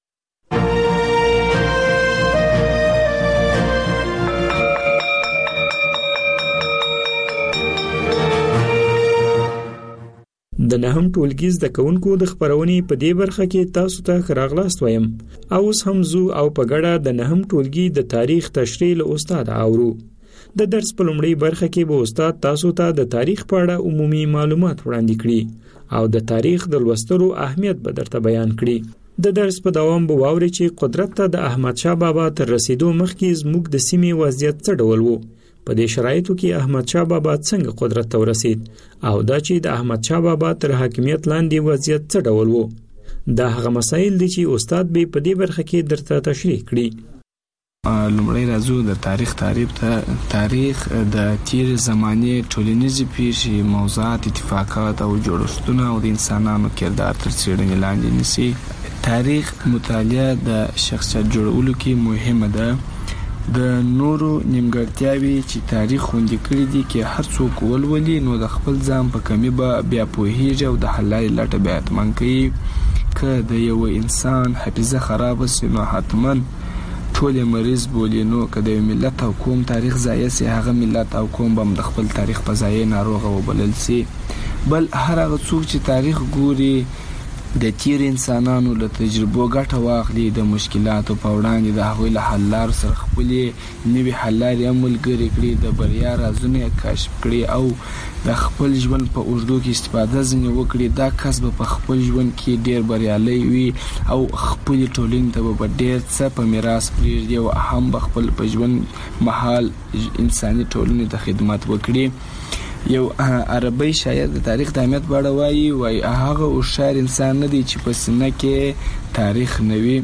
Speaker 7: د نهم ټولګي زده کوونکو د خپرونې په دې برخه کې تاسو ته ښه راغلاست وایم. اوس هم زو او په ګډه د نهم ټولګي د تاریخ تشریح له استاد اورو. د درس په لومړۍ برخه کې به استاد تاسو ته د تاریخ په اړه عمومي معلومات وړاندې کړي او د تاریخ د لوستلو اهمیت به درته بیان کړي. د درس په دوام به واورئ چې قدرت ته د احمد شاه بابا تر رسیدو مخکې زموږ د سیمې وضعیت څه ډول و، په دې شرایطو کې احمد شاه بابا څنګه قدرت ته ورسید او دا چې د احمد شاه بابا تر حاکمیت لاندې وضعیت څه ډول و. دا هغه مسایل دي چې استاد به په دې برخه کې درته تشریح کړي.
Speaker 10: لومړی راځو د تاریخ تعریف ته. تاریخ د تیر زمانې ټولنیزې پیښې، موضوعات، اتفاقات او جوړښتونه او د انسانانو کردار تر څېړنې لاندې نیسي. تاریخ مطالعه د شخصیت جوړولو کې مهمه ده. د نورو نیمګړتیاوې چې تاریخ خوندي کړي دي کې هر څوک ولولي نو د خپل ځان په کمی به بیا پوهیږي او د حل لارې لټه بیا حتما کوي. که د یو انسان حافظه خراب شي نو حتما ټول مریض بولي، نو که د ملت او قوم تاریخ ضایع سي، هغه ملت او قوم به د خپل تاریخ په ضایع ناروغه وبلل سي. بل هر هغه څوک چې تاریخ ګوري د تیر انسانانو له تجربو ګټه واخلي، د مشکلاتو په وړاندې د هغوی له حل لارو سره خپلې نوې حل لارې هم ملګرې کړي، د بریا رازونه یې کشف کړي او د خپل ژوند په اوږدو کې استفاده ځینې وکړي. دا کس به په خپل ژوند کې ډېر بریالی وي او خپلې ټولنې ته به ډېر څه په میراث پرېږدي او هم به خپل په ژوند مهال انساني ټولنې ته خدمت وکړي. یو عربی شاعر د تاریخ د اهمیت په اړه وایي هغه هوښیار انسان نه دی چې په سینه کې تاریخ نه وي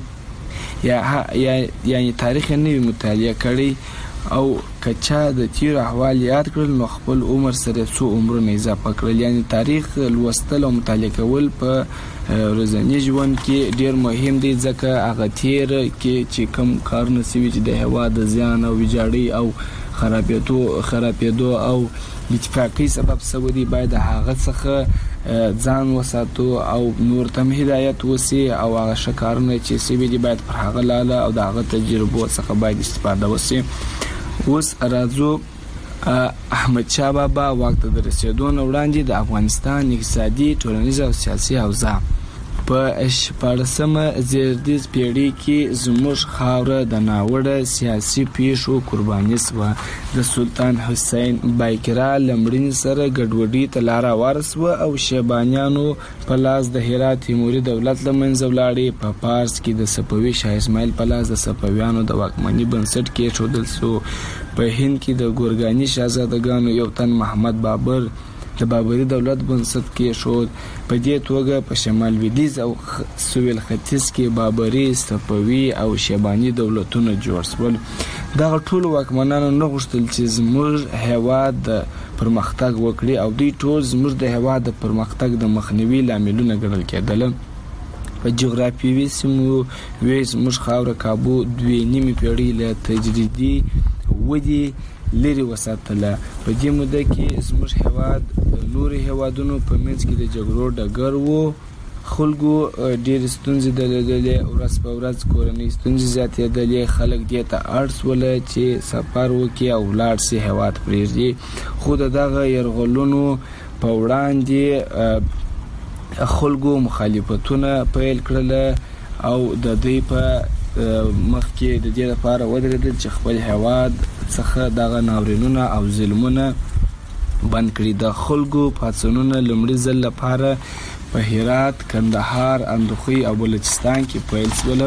Speaker 10: یعنی تاریخ یې نه وي مطالعه کړی او که چا د تیر احوال یاد کړل نو خپل عمر سره څو عمرونه اضافه کړل. یعنی تاریخ لوستل او مطالعه کول په ورځني ژوند کې ډېر مهم دی، ځکه هغه تیر کې چې کوم کارونه سوي چې د هېواد د زیان او ویجاړۍ او خرابېدو او اتفاقی سبب سوي دي، باید هغه څخه ځان وساتو او نور ته هدایت وسی او هغه شکارونه چې سوي دي باید پر هغه لاله او د هغه تجربو څخه باید استفاده وسی. اوس راځو احمد شاه بابا واک ته د رسېدو نه وړاندې د افغانستان اقتصادي، ټولنیز او سیاسي اوضاع په 14مه زیږدیز پیړۍ کې زموږ خاوره د ناوړه سیاسي پیښو قرباني شوه. د سلطان حسین بایقرا له مړینې سره ګډوډۍ ته لاره هواره شوه او شیبانیانو په لاس د هرات تیموري دولت له منځه ولاړې. په پارس کې د صفوي شاه اسماعیل په لاس د صفویانو د واکمنۍ بنسټ کېښودل شو. په هند کې د ګورګاني شاهزادګانو یو تن محمد بابر د بابري دولت بنسټ کېښود. په دې توګه په شمال لویدیځ او سویل ختیځ کې بابري، صفوي او شیباني دولتونه جوړ شول. دغه ټول واکمنانو نه غوښتل چې زموږ هېواد د پرمختګ وکړي او دوی ټول زموږ د هېواد د پرمختګ د مخنیوي لاملونه ګڼل کېدل. په جغرافیوي سیمو وې زموږ خاوره کابو 2.5 پیړۍ له تجریدي ودې لري وساتله. په دې موده کې زموږ هېواد د نورو هېوادونو په منځ کې د جګړو ډګر و. خلکو ډېرې ستونزې درلودلې، ورځ په ورځ کورنۍ ستونزې زیاتېدلې. خلک دې ته اړ شول چې سفر وکړي او ولاړ شي هېواد پرېږدي. خو د دغه یرغلونو په وړاندې خلکو مخالفتونه پیل کړل او د دوی په مخ کې د دې لپاره ودرېدل چې خپل هېواد څخه دغه ناورینونه او ظلمونه بند کړي. د خلکو پاڅونونه لومړي ځل لپاره په هرات، کندهار، اندخوی او بلوچستان کې پیل شول.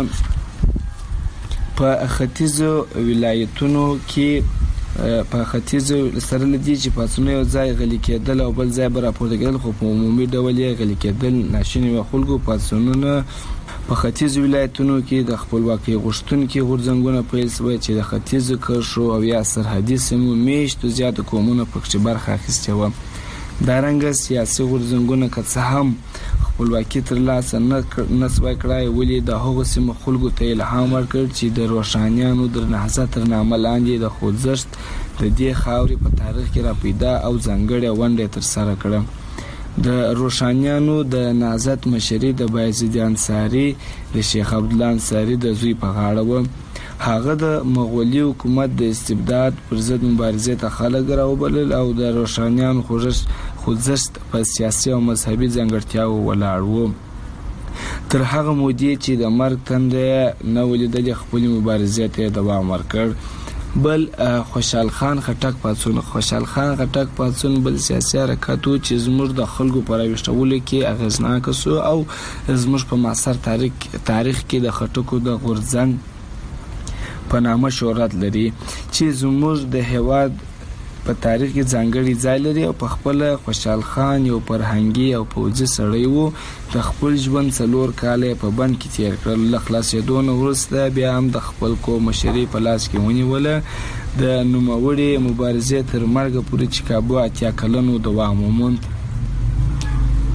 Speaker 10: په ختیځو ولایتونو کې په ختیځو سره لدی چې پاڅونونه یو ځای غلي کېدل او بل ځای به راپورته کېدل، خو په عمومي ډول یې غلي کېدل ناشوني و. خلکو پاڅونونه په ختیځو ولایتونو کې د خپلواکۍ غوښتونکي غورځنګونه پیل شول چې د ختیځو کرښو او یا سرحدي سیمو میشتو زیاتو قومونه پکې برخه اخیستې وه. دارنګه سیاسي غورځنګونه که څه هم خپلواکي ترلاسه نه سوای کړای، ولې د هغو سیمو خلکو ته الهام ورکړ چې د روښانیانو د نهضت تر نامه لاندې د خوځښت د دې خاورې په تاریخ کې راپیدا او ځانګړې ونډه ترسره کړه. د روښانیانو د نهضت مشري د بایزید انصاري د شیخ عبدالله انصاري د زوی په غاړه و. هغه د مغولي حکومت د استبداد پر ضد مبارزې ته خلک راوبلل او د روښانیانو خوځښت په سیاسي او مذهبي ځانګړتیاو ولاړ و. تر هغه مودې چې د مرګ تنده نه ولیدلې خپلې مبارزې ته دوام ورکړ. بل خوشحال خان خټک پاڅون بل سیاسي حرکت و چې زموږ د خلکو په راویښتولو کې اغېزناک شو او زموږ په معاصر تاریخ کې د خټکو د غورځنګ په نامه شهرت لري چې زموږ د هېواد په تاریخ کې ځانګړی ځای لري. او په خپل خوشحال خان یو فرهنګي او پوځي سړی و. د خپل ژوند 4 کاله په بند کې تیر کړل. له خلاصېدو نه وروسته بیا هم د خپل قوم مشري په لاس کې ونیوله. د نوموړې مبارزې تر مرګه پورې چې کابو 80 کلنو دوام وموند.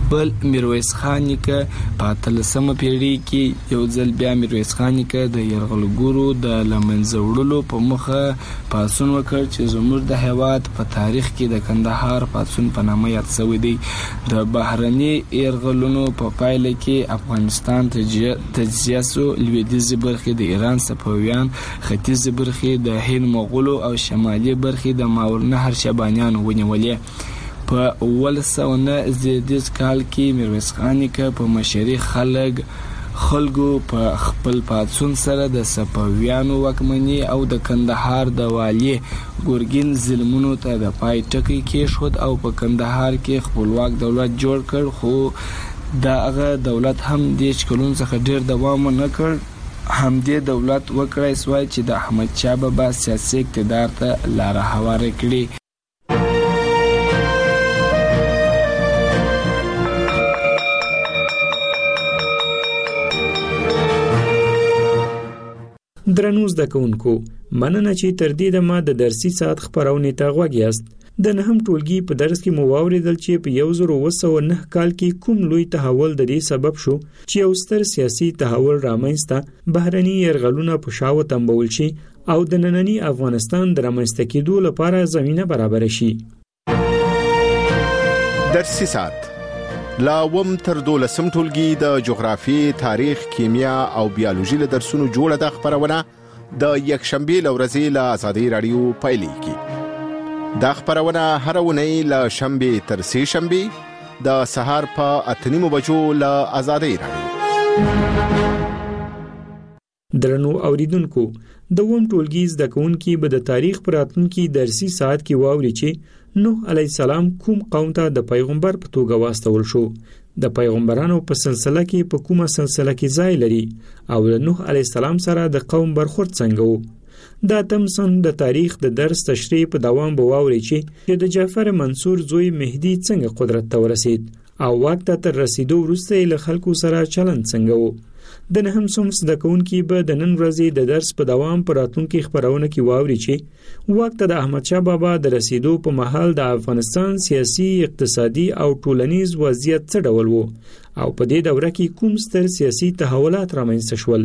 Speaker 10: بل میرویس خان نیکه په 13مه پیړۍ کې یو ځل بیا میرویس خان نیکه د یرغلګرو د لمنځه وړلو په مخه پاڅون وکړ چې زموږ د هیواد په تاریخ کې د کندهار پاڅون په نامه یاد شوی دی. د بهرني یرغلونو په پایله کې افغانستان تجزیه شو. لویدیځې برخې د ایران صفویان، ختیځې برخې د هند مغولو او شمالي برخې د ماورالنهر شیبانیانو ونیولې. په 1909 زیږدیز کال کې میرویس خان نیکه په مشرۍ خلکو په خپل پاڅون سره د صفویانو واکمني او د کندهار د والي ګورګین ظلمونو ته د پای ټکی کېښود او په کندهار کې خپلواک دولت جوړ کړ. خو دغه دولت هم د کلونو څخه ډیر دوام نه کړ. همدې دولت وکړای سوای چې د احمد شاه بابا سیاسي اقتدار ته لار هواره کړي.
Speaker 7: درنو زده کوونکو، مننه چې تر دې دمه د درسي ساعت خبرونه ته غوږ یاست. د نهم ټولګي په درس کې مو واوریدل چې په 1909 کال کې کوم لوی تحول د دې سبب شو چې یو ستر سیاسي تحول رامنځته بهرني یرغلونه په شاو تنبول شي او د ننني افغانستان د رامنځته کېدو لپاره زمينه برابر شي.
Speaker 9: درسي ساعت لا وم تر 12 ټولګي د جغرافیې، تاریخ، کیمیا او بیولوژي له درسونو جوړه د خبرونه د یکشنبه لورځي له آزادۍ رادیو پایلې دا خبرونه هر ونی له شنبه تر سه شنبه د سهار په 8:30 بجو له آزادۍ رادیو.
Speaker 7: درنو اوریدونکو، د وم ټولګي زده کوونکي به د تاریخ پراتونکي درسي ساعت کې واوري چې نوح علی السلام کوم قوم ته د پیغمبر په توګه واستول شو، د پیغمبرانو په سلسله کې په کومه سلسله کې ځای لري او د نوح علی السلام سره د قوم برخورد څنګه وو. دا تمسن د تاریخ د درس تشریح په دوام به واوري چې د جعفر منصور زوی مهدی څنګه قدرت ته ورسید او واک ته تر رسیدو وروسته له خلکو سره چلند څنګه وو. د نهم صنف زده کوونکي به د نن ورځې د درس په دوام پر راتلونکي خبرونه کې واوري چې واک ته د احمد شاه بابا د رسیدو په مهال د افغانستان سیاسي، اقتصادي او ټولنیز وضعیت څه ډول وو او په دې دوره کې کوم ستر سیاسي تحولات رامنځته شول.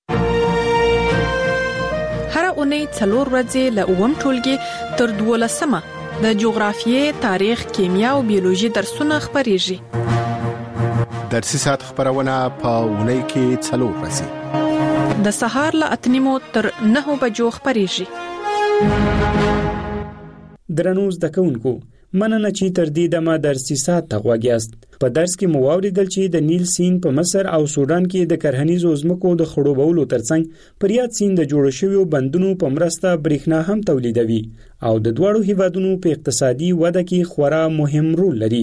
Speaker 6: هر اونۍ 4 ورځې له اووم ټولګي تر 12مه د جغرافیې، تاریخ، کیمیا او بیولوژي درسونه خبريږي.
Speaker 9: درسي ساعت خبرونه په اونۍ کې 4 ورځې
Speaker 6: د سهار له 8:30 تر 9 بجو خبريږي.
Speaker 7: درنو زده کوونکو، مننه چې تر دې دمه درسي ساعت ته غوږ یاست. په درس کې مو واوریدل چې د نیل سیند په مصر او سودان کې د کرهنیزو ځمکو د خړوبولو ترڅنګ پر یاد سیند د جوړ شویو بندونو په مرسته برېښنا هم تولیدوي او د دواړو هیوادونو په اقتصادي وده کې خورا مهم رول لري.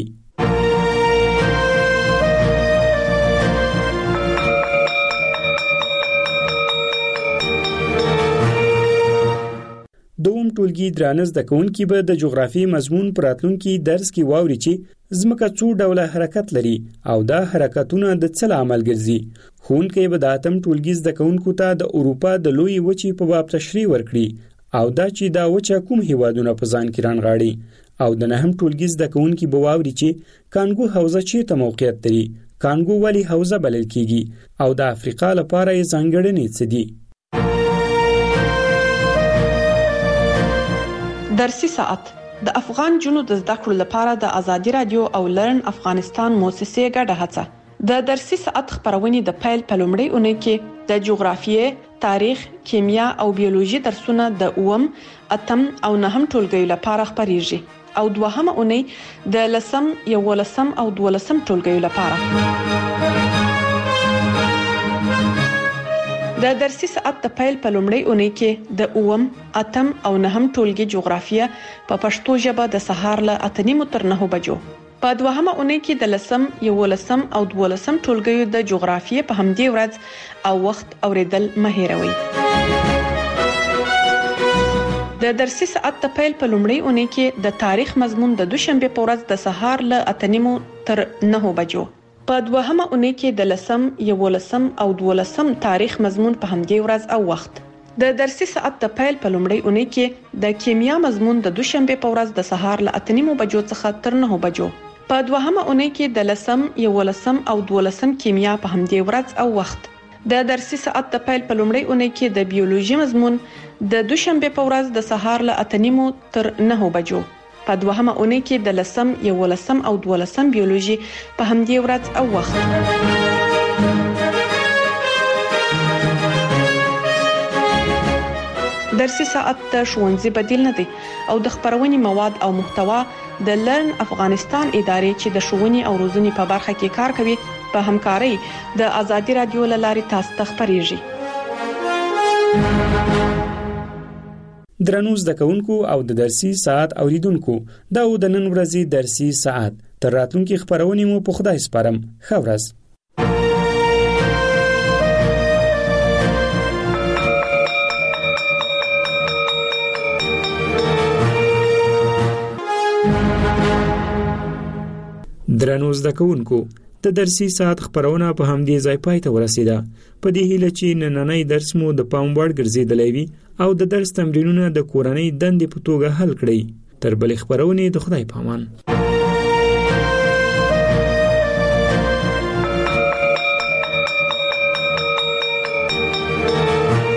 Speaker 7: دوم ټولګي درانه زده کوونکي به د جغرافیې مضمون پر راتلونکي درس کې واوري چې ځمکه څو ډوله حرکت لري او دا حرکتونه د څه عمل ګرځي. ښوونکی به د اتم ټولګي زده کوونکو ته د اروپا د لوی وچې په باب تشریح ورکړي او دا چې دا وچه کوم هیوادونه په ځان کې رانغاړي. او د نهم ټولګي زده کوونکي به واوري چې کانګو حوزه چیرته موقعیت لري، کانګو ولې حوزه بلل کیږي او د افریقا لپاره یې ځانګړنې څه دي.
Speaker 11: درسي ساعت د افغان جنو د زده کړو لپاره د ازادي رادیو او لرن افغانستان موسسې ګډه هڅه. د درسي ساعت خبرونه د پیل په لومړۍ اونۍ کې د جغرافیې، تاریخ، کیمیا او بیولوژي درسونه د 8 او 9 ټولګیو لپاره خبريږي او دوهمه اونۍ د 10 او 12 ټولګیو لپاره. د درسي ساعت د پیل په لومړۍ اونۍ کې د 8 او 9 ټولګي جغرافیه په پښتو ژبه د سهار له 8:30 تر 9 بجو. په دوهمه اونۍ کې د 10 او 12 ټولګیو د جغرافیې په همدې ورځ او وخت اوریدل مه هېروئ. د درسي ساعت د پیل په لومړۍ اونۍ کې د تاریخ مضمون د دوشنبه په ورځ د سهار له 8:30 تر 9 بجو. په دوهمه اونۍ کې د 10 او 12 تاریخ مضمون په همدې ورځ او وخت. د درسي ساعت د پیل په لومړۍ اونۍ کې د کیمیا مضمون د دوشنبه په ورځ د سهار له 8:30 بجو څخه تر 9 بجو. په دوهمه اونۍ کې د 11 او 12 کیمیا په همدې ورځ او وخت د درسي ساعت د پیل په لومړۍ اونۍ کې د بیولوژي مضمون د دوشنبه په ورځ د سهار له 8:30 تر 9 بجو په دوهمه اونۍ کې د 11 او 12 بیولوژي په همدې ورځ او وخت درسي ساعت د ښوونځي بدیل نه دی او د خبرونې مواد او محتوا د لرن افغانستان ادارې چې د ښوونې او روزنې په برخه کې کار کوي په همکارۍ د آزادي رادیو لاري تاسو ته خبريږي.
Speaker 7: درنو زده کوونکو او د درسي ساعت اوریدونکو دا د نن ورځې درسي ساعت تر راتلونکي خبرونه مو په خدای سپارم. ښه ورځ. درنو زده کوونکو د درسي ساعت خبرونه په همدې ځای پای ته ورسیده. په دې هیله چې نننۍ درس مو د پام وړ ګرځیدلی وي او د درس تمرینونه د کورنۍ دندې په توګه حل کړئ. تر بلې خبرونه د خدای په امان.